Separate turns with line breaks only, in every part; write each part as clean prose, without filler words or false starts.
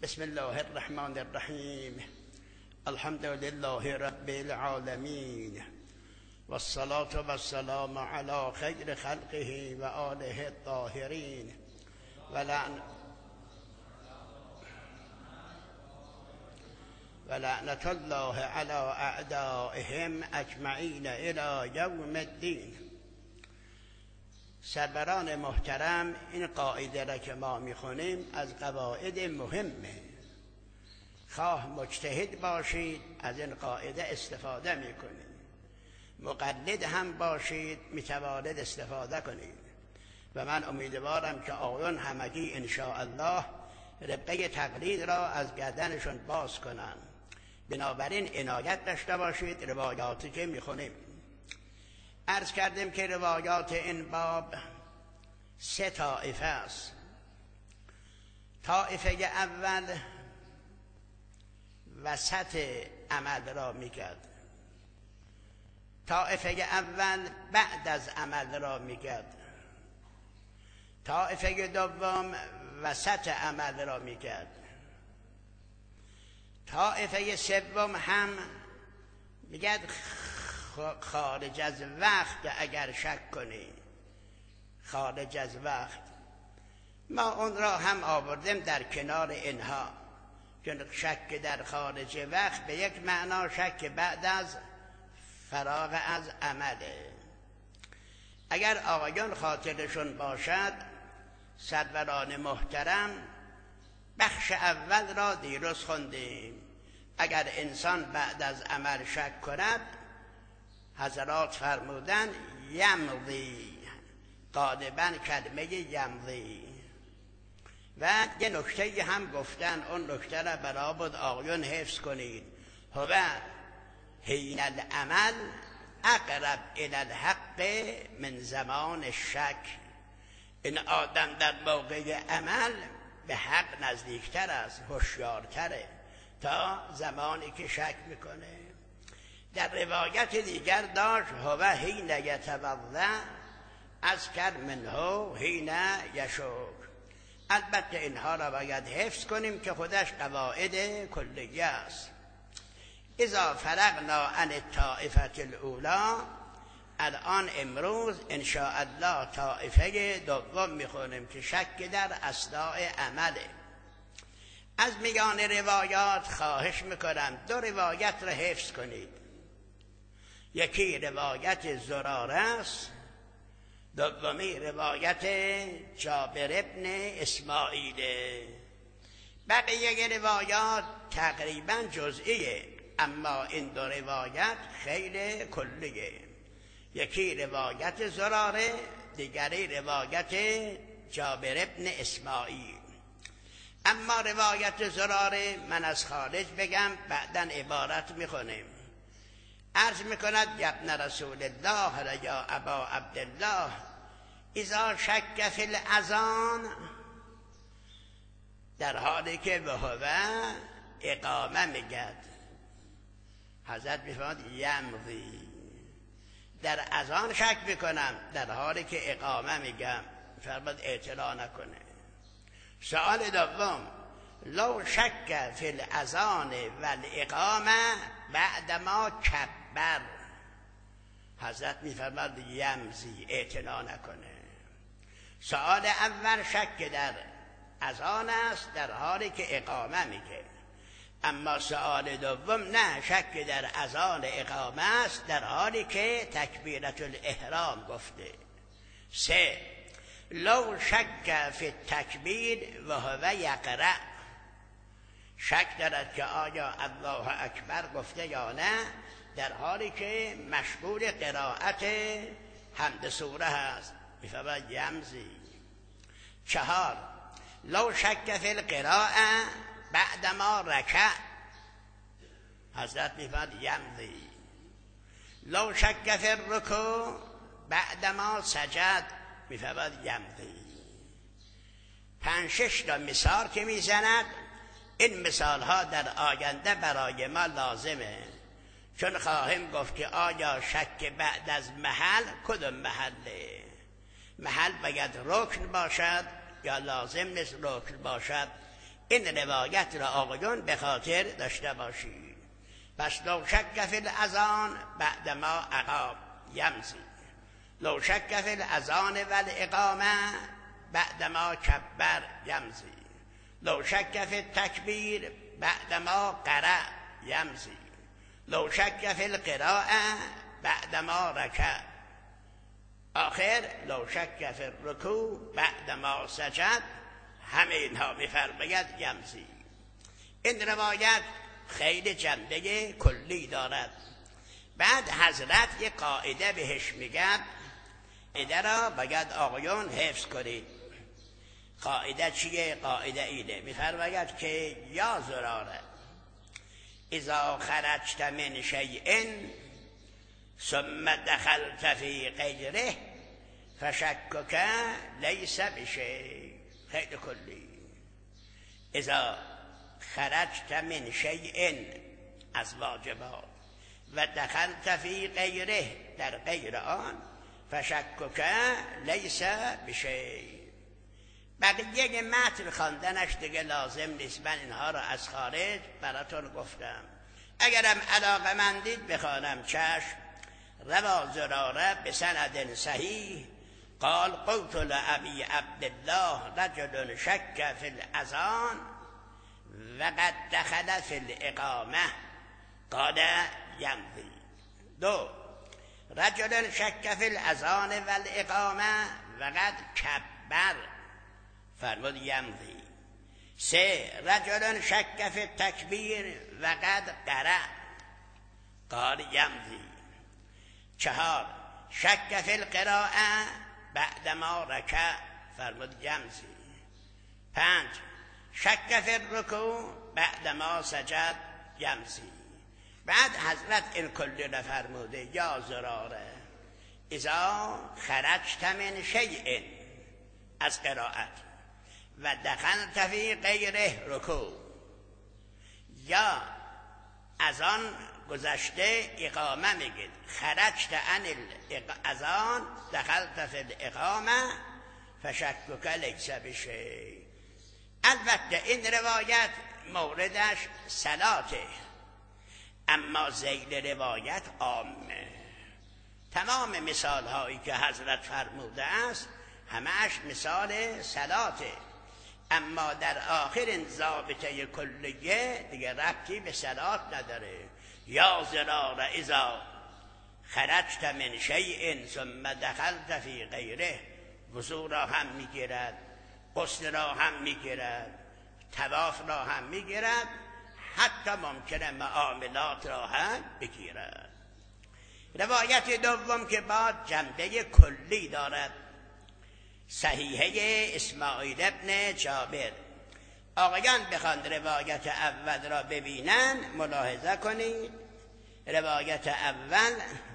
بسم الله الرحمن الرحیم. الحمد لله رب العالمین والصلاة والسلام علی خیر خلقه و آله الطاهرین ولعنة الله علی اعدائهم اجمعین الی یوم الدین. سروران محترم، این قاعده را که ما میخونیم از قواعد مهمه. خواه مجتهد باشید از این قاعده استفاده میکنید، مقلد هم باشید میتوانید استفاده کنید و من امیدوارم که آقایان همگی انشاءالله ربقه تقلید را از گردنشون باز کنن. بنابراین عنایت داشته باشید روایاتی که میخونیم. عرض کردیم که روایات این باب 3 طایفه است. طایفه اول وسط عمل را میگرد، طایفه اول بعد از عمل را میگرد، طایفه دوم وسط عمل را میگرد، طایفه سوم هم میگرد خارج از وقت. اگر شک کنی خارج از وقت، ما اون را هم آوردیم در کنار اینها، چون شک در خارج وقت به یک معنا شک بعد از فراغ از عمله. اگر آقایان خاطرشون باشد، سروران محترم بخش اول را دیروز خوندیم. اگر انسان بعد از عمل شک کند، حضرات فرمودن یمضی، غالبا کلمه یمضی. و یه نکته هم گفتن، اون نکته را برای بود آقایون حفظ کنید. هو حین العمل اقرب الی الحق من زمان الشک. این آدم در موقع عمل به حق نزدیکتر است، هوشیارتره تا زمانی که شک میکنه. در روایت دیگر داشت هو حین یتوضا اذکر منه حین یشک. البته اینها را باید حفظ کنیم که خودش قواعد کلیه است. اذا فرغنا عن الطائفه الاولی، الان امروز انشاءالله طائفه دوم میخونیم که شک در اثناء عمله. از میان روایات خواهش میکنم 2 روایت را حفظ کنید. یکی روایت زراره است، دومی روایت جابر ابن اسماعیل. بقیه روایات تقریبا جزئیه، اما این 2 روایت خیلی کلیه. یکی روایت زراره، دیگری روایت جابر ابن اسماعیل. اما روایت زراره من از خارج بگم، بعداً عبارت میخونیم. عرض میکند ابن رسول الله یا ابا عبدالله اذا شک فی الاذان، در حالی که وهو اقامه میگد. حضرت میفرماد یمضی، در اذان شک میکنم در حالی که اقامه میگم، فرماد اعتراض نکنه. سوال دوم لو شک فی الاذان والاقامه بعدما کبر، حضرت میفرماد یمضی، اعتنا نکنه. سوال اول شک در اذان است در حالی که اقامه میگه، اما سوال دوم نه، شک در اذان اقامه است در حالی که تکبیرة الاحرام گفته. 3 لو شک فی التکبیر و هو یقرأ، شک دارد که آیا الله اکبر گفته یا نه در حالی که مشغول قرائت حمد سوره هست، میفرماید یمضی. 4 لو شک فی القراءه بعدما رکع، حضرت میفرماید یمضی. لو شک فی الرکوع بعدما سجد، میفرماید یمضی. 5-6 تا مثال که میزند، این مثال ها در آینده برای ما لازمه، چون خواهیم گفت که آیا شک بعد از محل کدوم محله. محل باید رکن باشد یا لازم نیست رکن باشد. این روایت را آقایون به خاطر داشته باشید. پس لو شک فی الاذان بعد ما اقام یمضی، لو شک فی الاذان و الاقامه بعد ما کبر یمضی، لو شک فی التکبیر بعد ما قرأ یمضی، لو شک فی القراءه بعد ما رکع، آخر لو شک فی الرکوع بعد ما سجد، همه اینها می‌فرماید یمضی. این روایت خیلی جنبه کلی دارد. بعد حضرت یک قاعده بهش میگن، قاعده را باید آقایون حفظ کنید. قاعده چیه؟ قاعده اینه، می‌فرماید که یا زراره اذا خرجت من شیء ثم دخلت فی غیره فشکک لیس بشیء. خیلی کلی. اذا خرجت من شیء از واجبات و دخلت فی غیره در غیر آن فشکک لیس بشیء. بقیه متن خواندنش دیگه لازم نیست، من اینها را از خارج براتون گفتم. اگرم علاقه مندید بخوانم چشم. روا زراره به سند صحیح قال قلت لأبی عبدالله رجل شک فی الاذان وقد دخل فی الاقامه قال یمضی. دو، رجل شک فی الاذان و الاقامه وقد کبر فرمود یمضی. سه، رجل شک فی التکبیر وقد قرأ قال یمضی. چهار، شک فی القراءه بعد ما رکع فرمود یمضی. پنج، شک فی الرکوع بعد ما سجد یمضی. بعد حضرت این کلی را فرموده یا زراره اذا خرجت من شیء از قرائت و دخلت فی غیره رکوع، یا از آن گذشته اقامه میگید خرجت عن الاذان دخلت فی الاقامه فشکک لیس بشیء. البته این روایت موردش صلاته، اما ذیل روایت عامه. تمام مثال هایی که حضرت فرموده است همش مثال صلاته، اما در آخر این ضابطه کلیه دیگه ربطی به صلات نداره. یا زرار اذا خرجت من شیء ثم دخلت فی غیره، وضو را هم میگیرد، غسل را هم میگیرد، طواف را هم میگیرد، حتی ممکنه معاملات را هم بگیرد. روایت دوم که با جنبه کلی دارد، صحیحه اسماعیل ابن جابر. آقایان بخوان روایت اول را ببینن ملاحظه کنید. روایت اول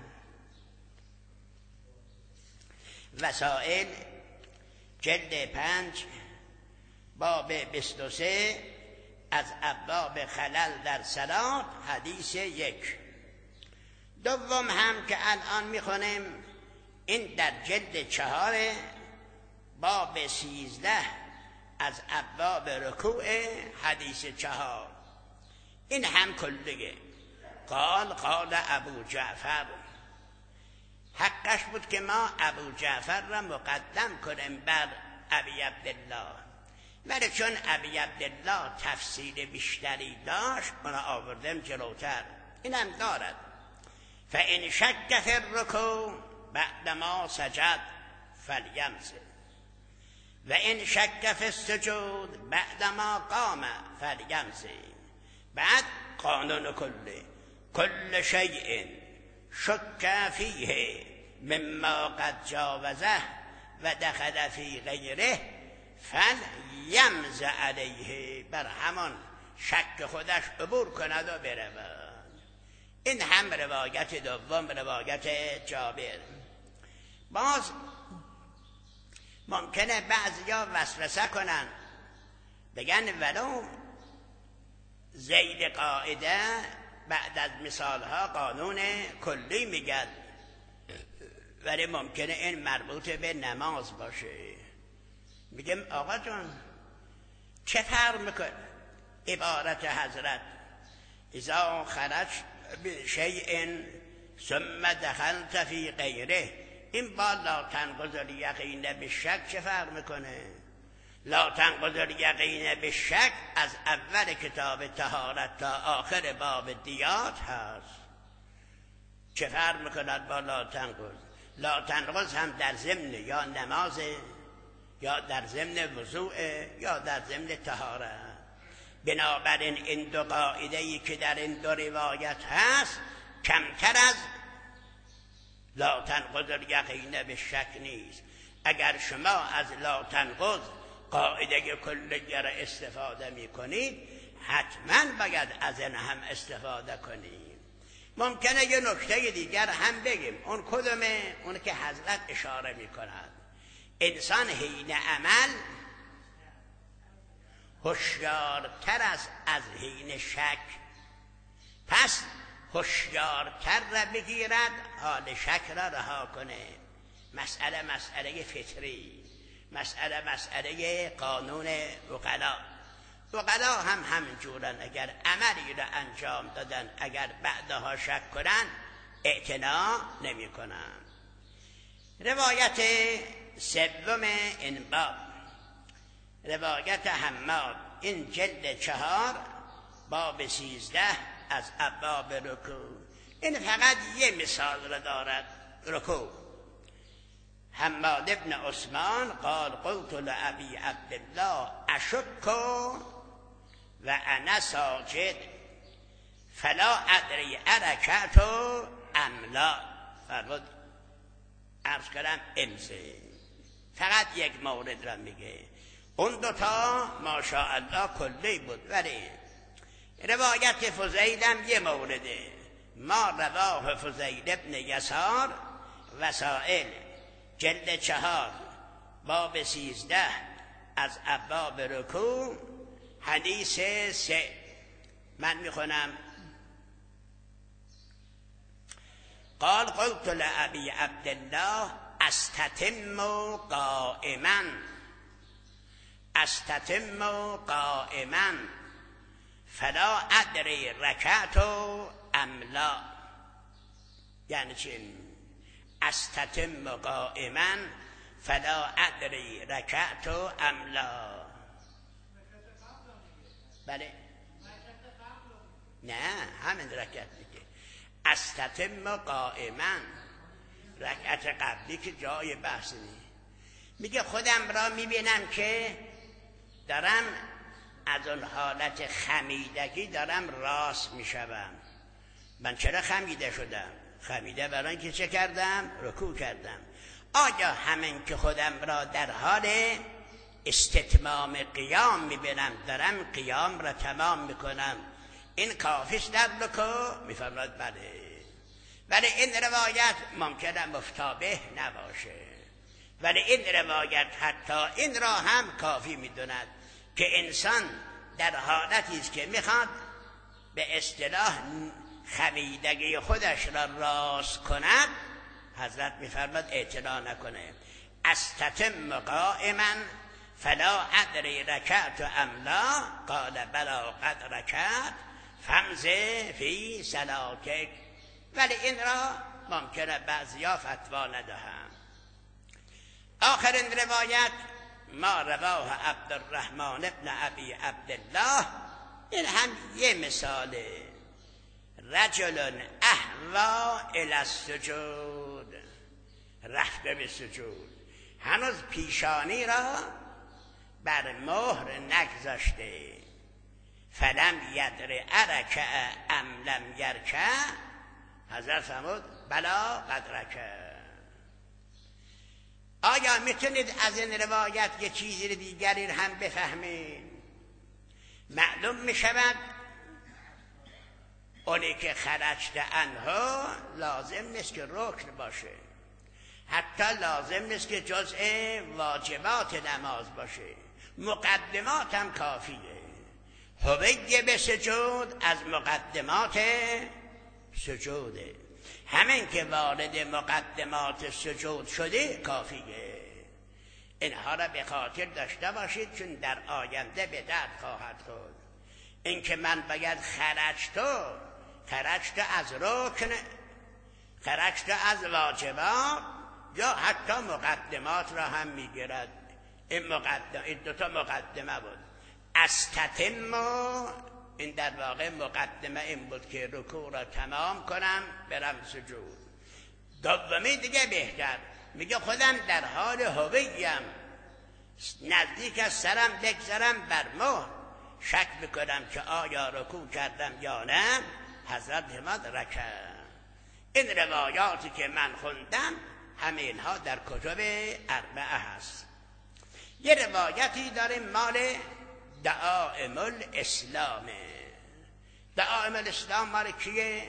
وسائل جلد 5 باب 23 از ابواب خلل در صلات حدیث 1. دوم هم که الان میخونیم این در جلد 4 باب 13 از ابواب رکوع حدیث 4. این هم کلیه. قال ابو جعفر، حقش بود که ما ابو جعفر را مقدم کنیم بر ابی عبدالله، ولی چون ابی عبدالله تفصیل بیشتری داشت اون آوردم جلوتر. اینم دارد فإن شک فی الرکوع بعد ما سجد فلیمضی و این شک فی السجود بعد ما قام فلیمضی. بعد قانون کل شیء شک فیه مما قد جاوزه و دخل فی غیره فلیمض علیه، بر همان شک خودش عبور کند و برود. این هم روایت دوم، روایت جابر. باز ممکنه بعضیا وسوسه کنن بگن ولو ذیل قاعده بعد از مثالها قانون کلی میگن، ولی ممکنه این مربوط به نماز باشه. میگم آقا جان چه فرق میکنه عبارت حضرت اذا خرج بشیء ثم دخلت فی غیره، این با لا تنقض الیقین بالشک چه فرق میکنه؟ لا تنقض الیقین بالشک از اول کتاب طهارت تا آخر باب دیات هست. چه فرق میکنه با لا تنقض؟ لا تنقض هم در ضمن یا نماز یا در ضمن وضوء یا در ضمن طهارت. بنابراین این دو قاعده‌ای که در این دو روایت هست کمتر از لا تنقض الیقین بالشک نیست. اگر شما از لا تنقض قاعده کلیه را استفاده میکنید حتما باید از این هم استفاده کنید. ممکنه یه نکته دیگر هم بگیم. اون کدومه؟ اون که حضرت اشاره میکند انسان حین عمل هوشیارتر است از حین شک، پس هوشیارتر را بگیرد، حال شک را رها کنه. مسئله فطری، مسئله قانون عقلا هم همینجورن. اگر عملی را انجام دادن اگر بعدها شک کنن اعتنا نمی کنن. روایت سوم این باب روایت حماد، این جلد 4 باب 13 از ابواب رکوع. این فقط یه مثال را دارد. رکوع حماد ابن عثمان قال قلت لأبي عبد الله اشک و انا ساجد فلا ادری ارکعت ام لا. فرمود عرض کردم امضی. فقط یک مورد را میگه، اون دوتا ماشاءالله کلی بود. ولی روایت فضیل هم یه مورده. ما رواه فضیل ابن یسار وسائل جلد 4 باب 13 از ابواب رکوع حدیث 3. من میخونم. قال قلت لأبي عبد الله استتم قائما فلا ادری رکعت ام لا. یعنی چی؟ استتم قائما فلا ادری رکعت ام لا. بله نه همین رکعت میگه استتم قائما. رکعت قبلی که جای بحث نیست. میگه خودم را میبینم که دارم از اون حالت خمیدگی دارم راست میشوم. من چرا خمیده شدم؟ خمیده برای اینکه چه کردم؟ رکوع کردم. آیا همین که خودم را در حال استتمام قیام میبینم دارم قیام را تمام میکنم این کافیست در رکوع؟ میفرماید بله. ولی این روایت ممکنه مفتابه نباشه، ولی این روایت حتی این را هم کافی میدوند که انسان در حالتی است که میخواد به اصطلاح خمیدگی خودش را راست کند، حضرت میفرماد اعتنا نکنه. استتم قائما فلا ادری رکعت ام لا قال بلا قد رکعت فامض فی صلاتک. ولی این را ممکنه بعضیا فتوا ندهند. آخرین روایت ما رواه عبدالرحمن ابن ابی عبدالله، این هم یه مثاله. رجل اهوا الی السجود، رفته به سجود، هنوز پیشانی را بر مهر نگذاشته. فلم یدر ارکع ام لم یرکع. حضرت فرمود بلا قد رکع. آیا میتونید از این روایت یه چیزی دیگری هم بفهمید؟ معلوم میشود اونی که خرجت عنها لازم نیست که رکن باشه، حتی لازم نیست که جزء واجبات نماز باشه، مقدمات هم کافیه. حوی به سجود از مقدمات سجوده. همین که وارد مقدمات سجود شده کافیه. اینها را به خاطر داشته باشید، چون در آینده به درد خواهد خورد. اینکه من باید خرجت از رکن، خرجت از واجبات یا حتی مقدمات را هم میگیرد. این دوتا مقدمه بود. استتم، این در واقع مقدمه این بود که رکوع را تمام کنم برم سجود. دومی دیگه بهتر، میگه خودم در حال هویم، نزدیک از سرم بگذارم بر مهر، شک میکنم که آیا رکوع کردم یا نه، حضرت مدرکه. این روایاتی که من خوندم همه اینها در کتب اربعه هست. یه روایتی داریم مال دعائم الاسلامه. دعائم الاسلام مال کیه؟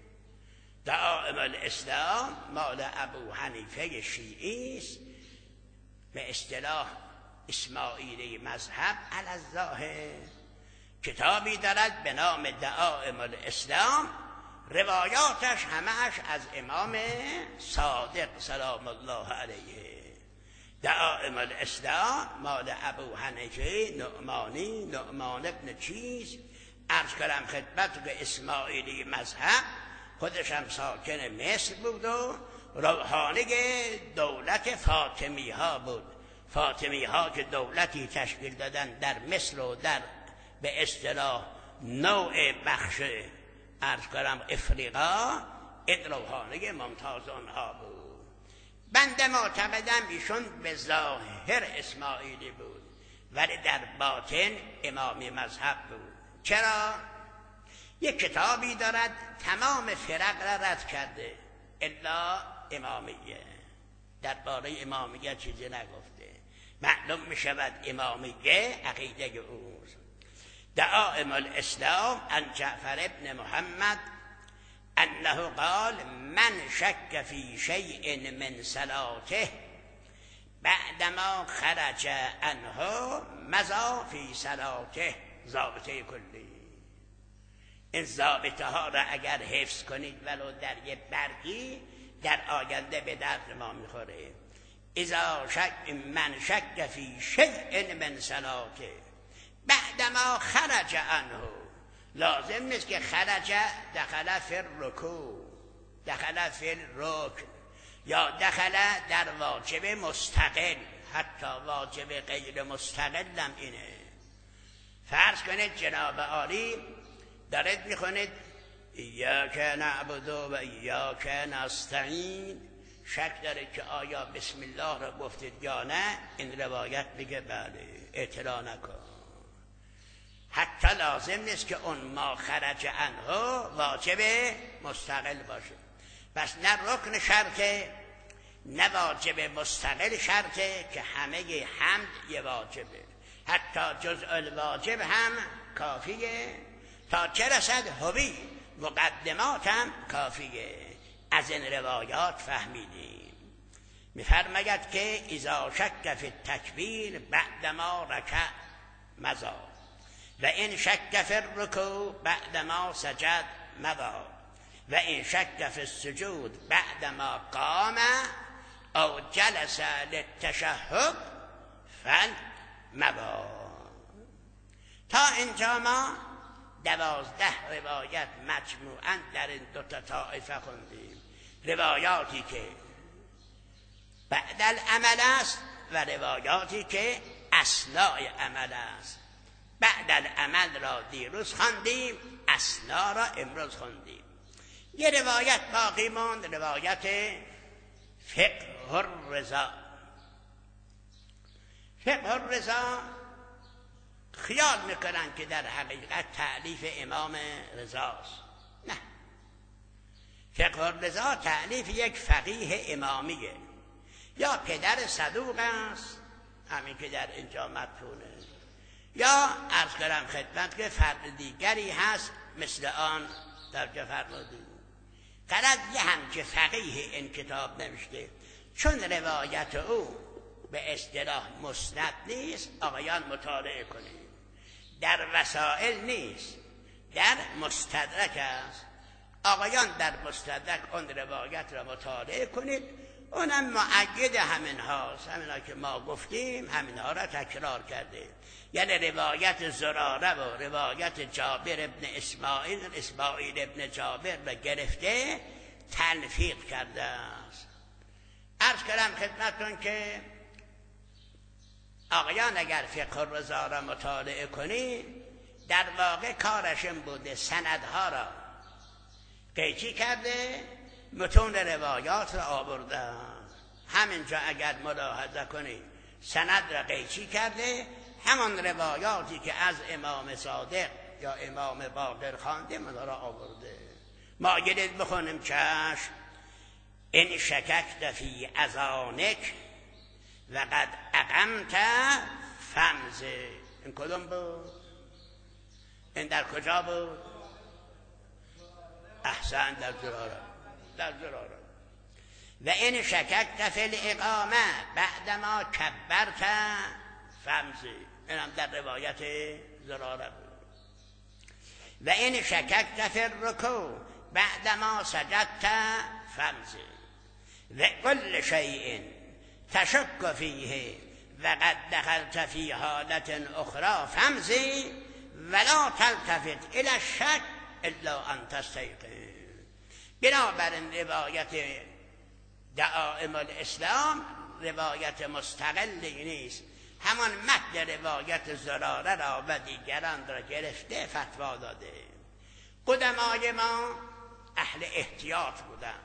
دعائم الاسلام مال ابو حنیفه شیعی است، به اصطلاح اسماعیلی مذهب علی الظاهر. کتابی دارد به نام دعائم الاسلام، روایاتش همهش از امام صادق سلام الله علیه. دعائم الاسلام مال ابو حنیفه نعمان ابن چیز، عرض کردم خدمت که اسماعیلی مذهب، خودش هم ساکن مصر بود و روحانی دولت فاطمی ها بود. فاطمی ها که دولتی تشکیل دادن در مصر و در به اصطلاح نوع بخش عرض کردم افریقا، این روحانی ممتاز آنها بود. بنده معتقدم ایشون به ظاهر اسماعیلی بود ولی در باطن امامی مذهب بود. چرا؟ یک کتابی دارد تمام فرق را رد کرده الا امامیه، درباره امامیه چیزی نگفته. معلوم می شود امامیه عقیده اوست. دعائم الاسلام عن جعفر ابن محمد انه قال من شک فی شیء من صلاته بعدما خرج عنه مضى فی صلاته. ضابطه کلی. این ضابطه ها را اگر حفظ کنید ولو در یه برگی، در آینده به درد ما میخوره. اذا من شک فی شیء من صلاته بعدما خرج عنه، لازم نیست که خرج دخل فی الرکوع، دخل فی الرکن، یا دخل در واجب مستقل، حتی واجب غیر مستقل هم اینه. فرض کنید جناب عالی دارید میخونید ایاک نعبد و ایاک نستعین، شک داره که آیا بسم الله را گفتید یا نه. این روایت میگه بله، اطلاع نکن. حتی لازم نیست که اون ما خرج عنه واجب مستقل باشه. پس نه رکن شرطه نه واجب مستقل شرطه که همه حمد یه واجبه، حتی جزء الواجب هم کافیه. تا چه رسد هوی مقدمات هم کافیه. از این روایات فهمیدیم. میفرماید که اذا شک فی التکبیر بعدما رکع مضى و این شک فی الرکوع بعدما سجد مضى و این شک فی السجود بعدما قام او جلس للتشهد فالمضى. تا اینجا ما 12 روایت مجموعاً در این دو تا طائفه خوندیم. روایاتی که بعد العمل است و روایاتی که اثناء عمل است. بعد العمل را دیروز خواندیم، اثناء را امروز خوندیم. یه روایت باقی ماند، روایت فقه الرضا. فقه الرضا خیال میکنن که در حقیقت تألیف امام رضاست. نه، فقه الرضا تألیف یک فقیه امامیه، یا پدر صدوق است همین که در اینجا مدفونه، یا عرض کردم خدمت که فرد دیگری هست مثل آن در جا فرمودیم. قرد یه هم که فقیه این کتاب نوشته، چون روایت او به اصطلاح مسند نیست، آقایان مطالعه کنید. در وسائل نیست، در مستدرک است. آقایان در مستدرک اون روایت را مطالعه کنید، اونم مؤید همین هاست، همین که ما گفتیم همین ها را تکرار کرده. یعنی روایت زراره و روایت جابر ابن اسماعیل ابن جابر را گرفته تلفیق کرده است. عرض کردم خدمتتون که آقایان اگر فقه الرضا را مطالعه کنید، در واقع کارش این بوده سندها را قیچی کرده، متون روایات را آورده. همینجا اگر ملاحظه کنید سند را قیچی کرده، همان روایاتی که از امام صادق یا امام باقر خوانده من را آورده. ما گلید بخونیم چشم. این شککت فی اذانک و قد اقمت فمزه. این کدوم بود؟ این در کجا بود؟ احسن، در زراره. در زراره. و این شککت فی الاقامه بعدما کبرت فمزه. این هم در روایت زراره بود. و این شککت فی الرکوع بعدما سجدت فمزه. و کل شیء تشک فیه و قد دخلت فی حالت اخرى فمزه ولا تلتفت الى الشک الا ان تستيقن. بنابراین روایت دعائم الاسلام روایت مستقلی نیست، همان متن روایت زراره را و دیگران را گرفته فتوا داده. قدمای ما اهل احتیاط بودن،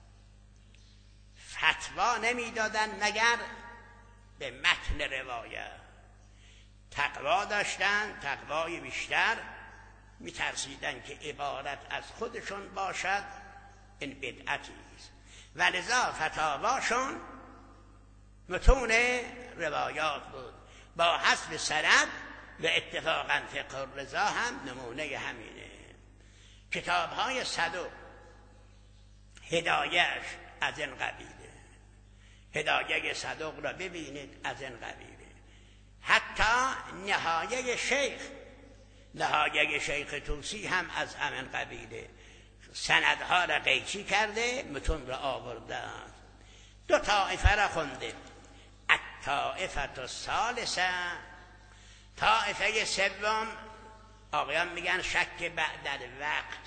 فتوا نمیدادن مگر به متن روایت. تقوا داشتن، تقوای بیشتر، میترسیدن که عبارت از خودشون باشد این بدعتی است و لذا فتاواشون متون روایات بود با حسب سند و اتفاقا فقه الرضا هم نمونه همینه. کتاب‌های صدوق هدایه‌اش از این قبیله، هدایه صدوق را ببینید از این قبیله. حتی نهایه شیخ طوسی هم از همین قبیله، سندها را قیچی کرده متون را آورده. دو طائفه را خونده، الطائفه الثالثه، طائفه سوم آقایان میگن شک بعد الوقت.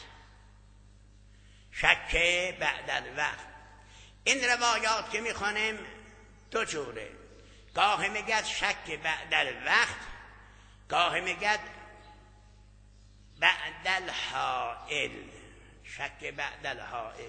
شک بعد الوقت. این روایات که میخونیم دو جوره، گاهی میگد شک بعد الوقت، گاهی میگد بعد الحائل. شک بعد الحائل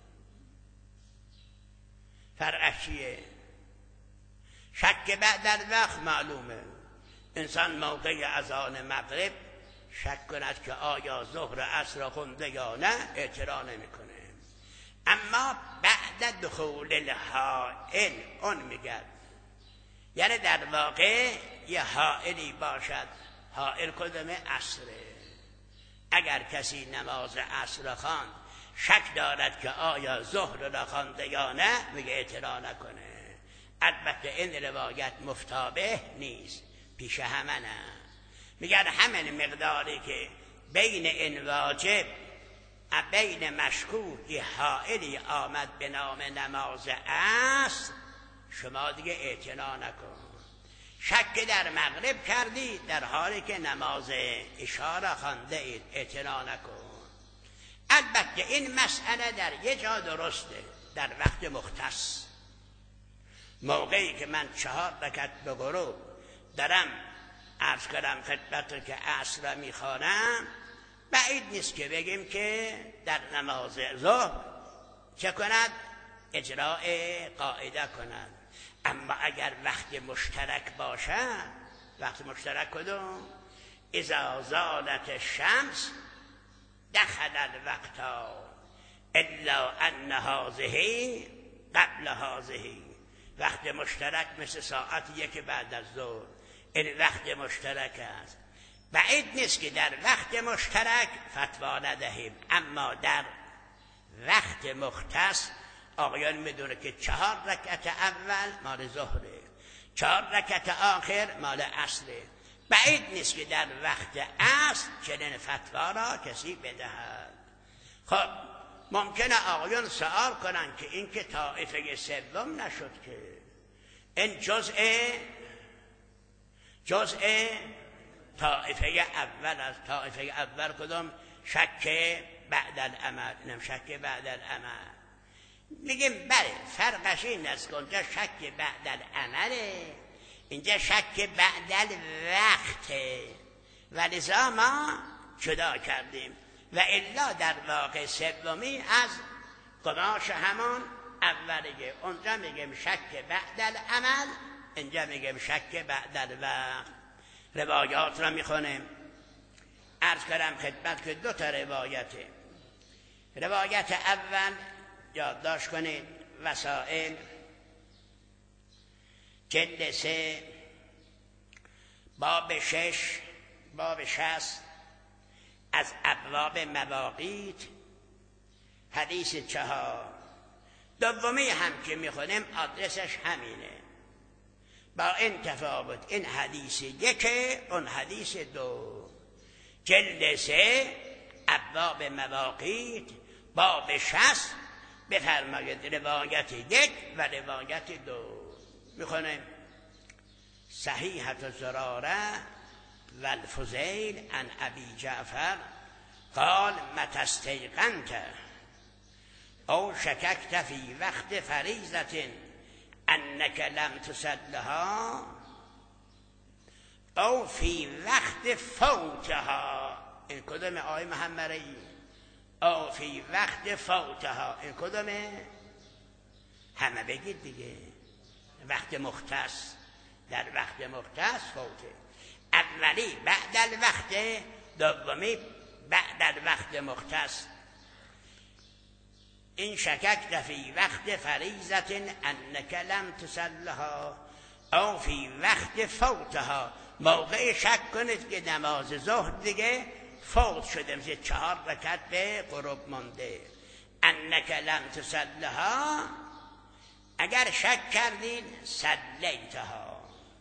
فرقش چیه؟ شک بعد الوقت معلومه، انسان موقع اذان مغرب شک کند که آیا ظهر عصر خونده یا نه، اعتراض نمیکنه. اما بعد دخول الحائل اون میگد، یعنی در واقع یه حائلی باشد. حائل کدومه؟ عصره. اگر کسی نماز عصر خواند شک دارد که آیا ظهر را خوانده یا نه، میگه اعتراض نکنه. البته این روایت مفتابه نیست، پیش همه نه. میگن همین مقداری که بین این واجب و بین مشکوک یه حائلی آمد به نام نماز عصر، شما دیگه اعتنا نکن. شک در مغرب کردید در حالی که نماز عشا را خوانده اید، اعتنا نکن. البته این مسئله در یه جا درسته، در وقت مختص. موقعی که من 4 رکعت به غروب دارم عرض کردم خدمت که عصر را میخوانم، بعید نیست که بگیم که در نماز ظهر چه کند؟ اجراء قاعده کند. اما اگر وقت مشترک باشد، وقت مشترک کدوم؟ اذا زالت الشمس دخل الوقت الا ان هذه قبل هذه. وقت مشترک مثل ساعت 1 بعد از ظهر، این وقت مشترک است. بعید نیست که در وقت مشترک فتوا ندهیم، اما در وقت مختص آقایان میدونه که 4 رکعت اول مال ظهره، 4 رکعت آخر مال عصره. بعید نیست که در وقت عصر چنین فتوا را کسی بدهد. خب ممکنه آقایون سوال کنن که این که طایفه سوم نشد که این جزء طایفه اول از طایفه اول کدوم؟ شک بعد العمل. اینم شک بعد العمل. میگیم بله فرقش این است که اونجا شک بعد العمله، اینجا شک بعد الوقته، ولذا ما جدا کردیم. و الا در واقع سومی از قماش همون اولیه. اونجا میگیم شک بعد العمل، اینجا میگیم شک بعد الوقت. روایات را میخونیم. عرض کردم خدمت که 2 روایته. روایت اول یادداشت کنید، وسائل جلد 3 باب 60 از ابواب مواقیت حدیث 4. دومی هم که میخونیم آدرسش همینه، با این تفاوت این حدیث 1 اون حدیث 2. جلد 3 ابواب مواقیت باب 60 بفرمایید روایت 1 و روایت 2 میخونیم. صحیحة زراره و الفضیل عن ابی جعفر قال متى استيقنت او شککت فی وقت فریضة انک لم تصلها او فی وقت فوتها. این کدوم آقای محمدی؟ او فی وقت فوتها. این کدومه؟ همه بگید دیگه. وقت مختص، در وقت مختص فوته. اولی بعد الوقت، دومی بعد الوقت مختص. این شککت فی وقت فریضة انک لم تصلها او فی وقت فوتها. موقع شک کنید که نماز ظهر دیگه فوت شده، مثل 4 رکعت به غروب مونده. انک لم تصلها، اگر شک کردین صلیتها.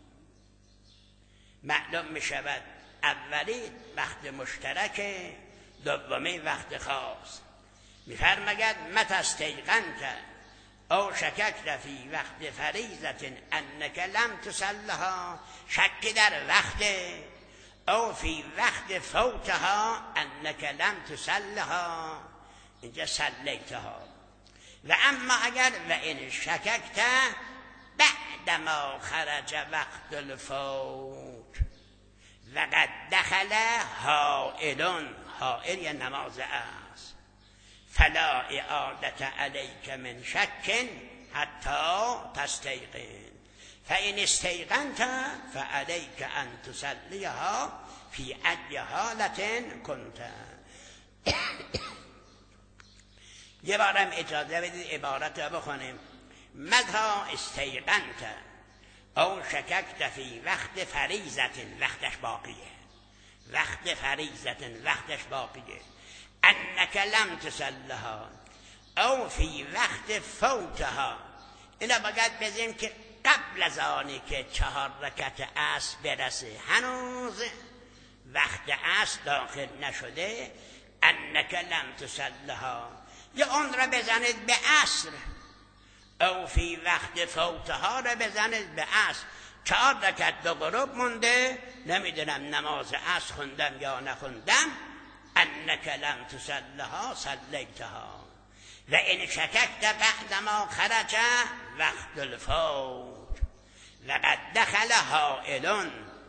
معلوم می شود اولی وقت مشترک، دومی وقت خاص. میفرماید متى استيقنت او شککت فی وقت فریضة انک لم تصلها، شک در وقت، او فی وقت فوتها انک لم تصلها، اینجا صلیتها. و اما اگر و این شککت بعد ما خرج وقت الفوت و قد دخل حائل، حائل یا نماز است، فلا اعادت علیک من شک حتی تستیقن فإن استيقنت فعليك أن تصليها في أي حالة كنت. یه بارم اجازه بدید عبارت رو بخونیم. متى استيقنت او شککت فی وقت فریضة، وقتش باقیه، وقت فریضة وقتش باقیه، انک لم تصلها او فی وقت فوتها. اینا باید بزنیم که قبل از آنی که 4 رکعت عصر برسه هنوز وقت عصر داخل نشده، انک لم تصلها، یا اون را بزنید به عصر، او فی وقت فوتها را بزنید به عصر. 4 رکعت به غروب مونده، نمیدونم نماز عصر خوندم یا نخوندم، انک لم تصلها صلیتها. و این شککت بعد ما خرج وقت الفوت و قد دخل حائل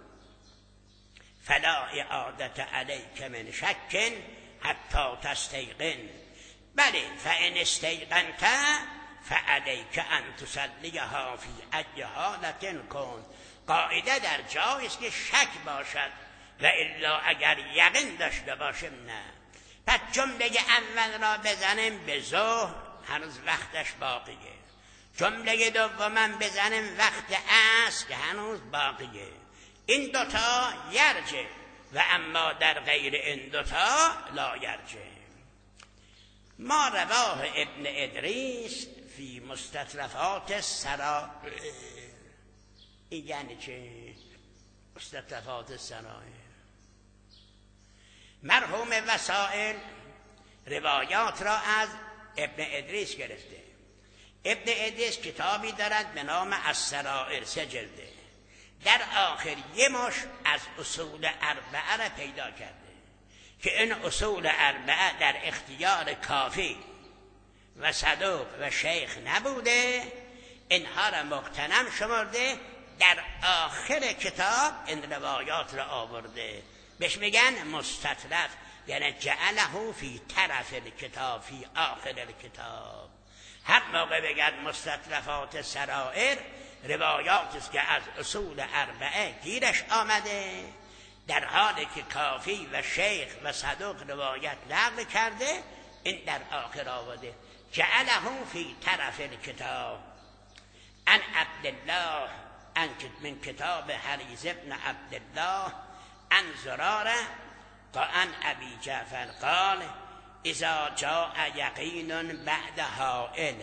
فلا اعادت علیک من شک حتی تستیقن. بله فإن استیقنت فعلیک ان تصلیها فی ای حالة کن. قاعده در جایی است که شک باشد، و الا اگر یقین داشته باشیم نه. پس جمله اول را بزنیم به ظهر، هنوز وقتش باقیه. جمله دومم بزنیم وقت عصر که هنوز باقیه. این 2 یرجه، و اما در غیر این 2 لا یرجه. ما رواه ابن ادریس فی مستطرفات سرائر. این یعنی چه؟ مستطرفات سرائر، مرحوم وسائل روایات را از ابن ادریس گرفته. ابن ادریس کتابی دارد به نام السرائر، 3 جلده. در آخر یه مش از اصول اربعه را پیدا کرده که این اصول اربعه در اختیار کافی و صدوق و شیخ نبوده، اینها را مغتنم شمرده، در آخر کتاب این روایات را آورده. بهش میگن مستطرف، یعنی جعله فی طرف الکتاب، فی آخر الکتاب. هر موقع بگن مستطرفات سرائر، روایاتی است که از اصول اربعه گیرش آمده، در حالی که کافی و شیخ و صدوق روایت نقل کرده، این در آخر آورده. جعله فی طرف الکتاب. عن عبدالله من کتاب حریز ابن عبدالله عن زراره عن ابی جعفر قال اذا جاء یقین بعد حائل،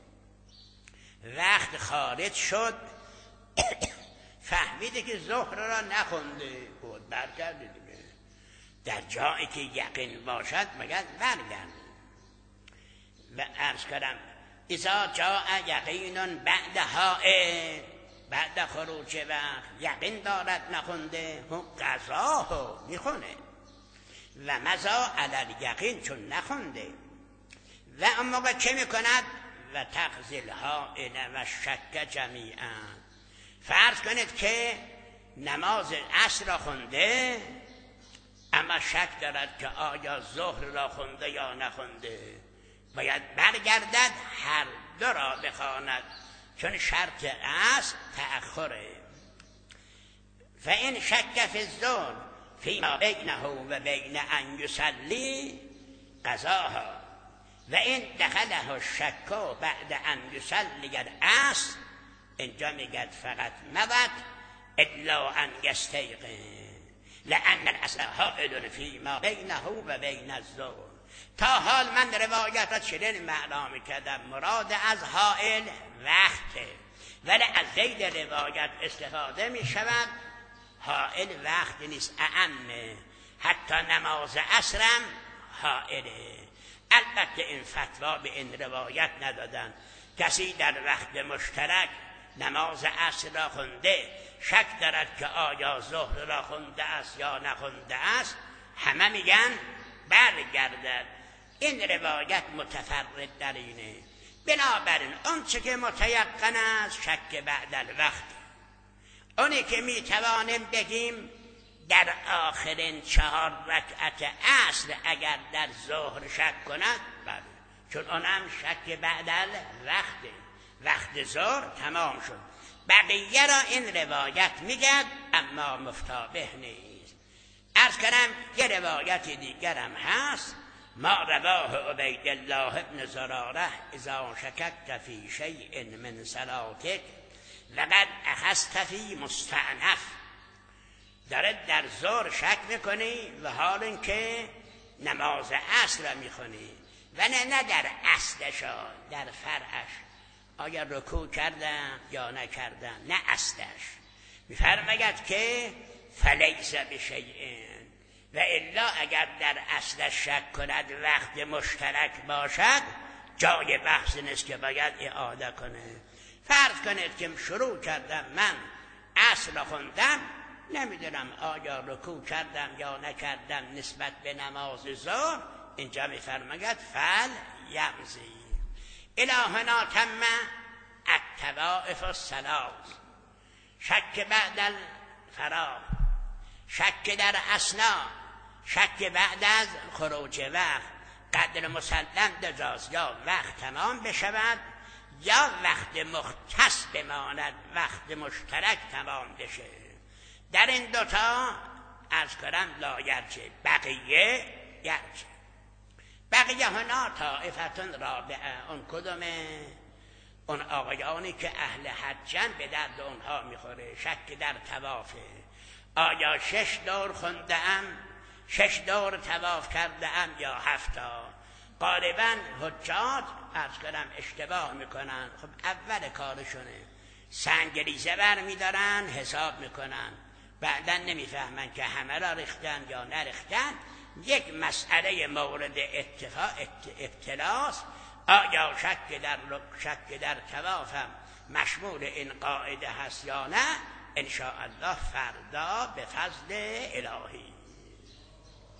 وقت خارج شد فهمیده که ظهر را نخونده، بود برگرده دیگه. در جایی که یقین باشد مگر برگرده. و عرض کردم اذا جاء یقین بعد حائل، بعد خروج وقت یقین دارد نخونده، قضاهو میخونه و مزا علی یقین چون نخونده. و اون موقع چه میکند؟ و تغزل حائل و شک جمیعا. فرض کنید که نماز عصر را خونده اما شک دارد که آیا ظهر را خونده یا نخونده، باید برگردد هر دو را بخواند، چون شرط عصر تأخره. فإن شک فی الظهر فیما بینه و بین ان یصلی قضاها، و این دخله الشک بعد ان یصلی العصر، اینجا میگد فقط مبد الا ان یستیقن لان العصر حائل فیما بینه و بین الظهر. تا حال من روایت را چنین معنا میکردم، مراد از حائل وقته، ولی از زید روایت استفاده میشود. حائل وقت نیست، اعمه، حتی نماز عصرم حائله. البته این فتوا به این روایت ندادن. کسی در وقت مشترک نماز عصر را خونده، شک دارد که آیا ظهر را خونده است یا نخونده است، همه میگن برگردد. این روایت متفرد در اینه. بنابراین اون چه که متیقن است شک بعد الوقت، اونی که میتوانیم بگیم در آخرین 4 رکعت عصر اگر در ظهر شک کند، بله، چون اونم شک بعد الوقت، وقت ظهر تمام شد. بقیه را این روایت میگد اما مفتابه نیست. عرض کنم یه روایت دیگرم هست، ما رواه عبیدالله ابن زراره اذا شککت فی شیء من صلاتک لقد اخذت فی مستأنف. داره در ظهر شک میکنی و حال اینکه نماز عصر را میخونی، و نه در اصلش، در فرعش، آیا رکوع کردم یا نکردم، نه اصلش. میفرماید که فلیس بشیء، و الا اگر در اصلش شک کند وقت مشترک باشد جای بحث نیست که باید اعاده کنه. فرض کنید که شروع کردم من عصر را خوندم، نمیدونم آیا رکوع کردم یا نکردم نسبت به نماز ظهر، اینجا میفرماید فل یمضی الهنا تم الطوائف الصلاة. شک بعد الفراغ، شک در اثنا، شک بعد از خروج وقت، قدر مسلم دجاست، یا وقت تمام بشود یا وقت مختص بماند، وقت مشترک تمام بشه. در این دوتا از کرم لا یرجه، بقیه یرجه. بقیه هنا طائفتون رابعه. اون کدومه؟ اون آقایانی که اهل حجن به درد اونها میخوره. شک در طوافه، آیا 6 دور خونده ام، 6 دور طواف کرده ام یا 7 تا؟ غالبا حجاج عرض کنم اشتباه میکنن. خب اول کارشونه سنگریزه بر میدارن حساب میکنن، بعدا نمیفهمن که همه را ریختن یا نریختن. یک مسئله مورد ابتلاس، آیا شک در توافم مشمول این قاعده هست یا نه؟ ان شاء الله فردا به فضل الهی